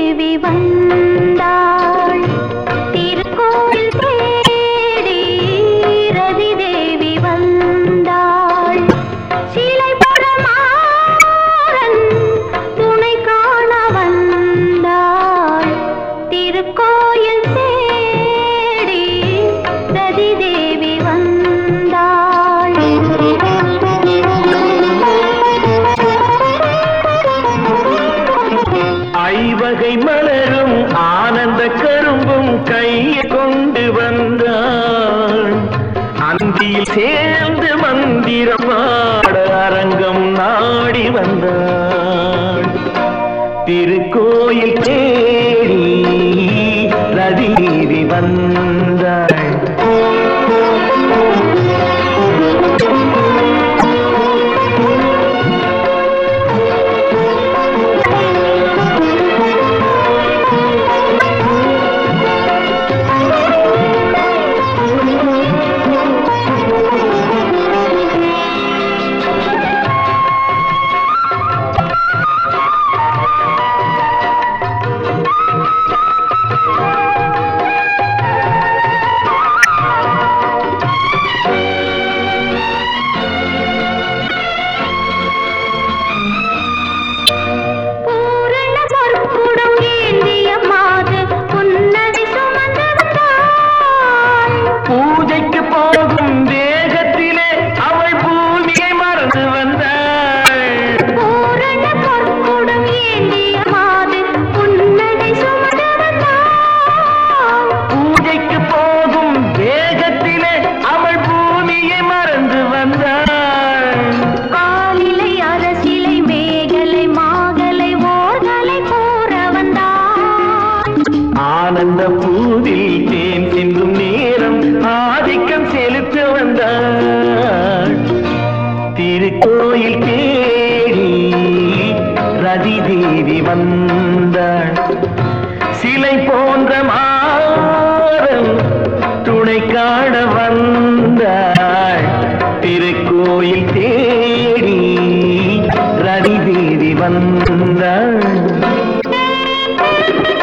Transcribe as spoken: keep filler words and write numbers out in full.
தேவி வந்தாள் திருக்கோயில் தேடி ரதி தேவி வந்தாள் சிலை பரமாறன் துணை காண வந்தாள் திருக்கோயில் தேடி ரதி தேவி வந்தாள் ஐவகை மலரும் ஆனந்த கரும்பும் கையை கொண்டு வந்தாள் அந்தியில் சேர்ந்து மந்திரம் பாட அரங்கம் நாடி வந்தாள் திருக்கோயில் தேடி ரதி தேவி வந்தாள் பூஜைக்கு போகும் வேகத்திலே அவள் பூமியை மறந்து வந்தாள் பூரண பொற்குடம் ஏந்திய மாது புன்னகை சுமந்து வந்தாள் பூஜைக்கு போகும் வேகத்திலே அவள் பூமியை மறந்து வந்தாள் காலிலை அரசிலை மேகலை மாகலை ஓர்கலை கூற வந்தாள் ஆனந்த பூவில் தேன் சிந்தும் நேரம் ஆதிக்கம் செலுத்த வந்தாள் திருக்கோயில் தேடி ரதி தேவி வந்தாள் சிலை போன்ற மாறம் துணை காண வந்தாள் திருக்கோயில் தேடி ரதி தேவி வந்தாள்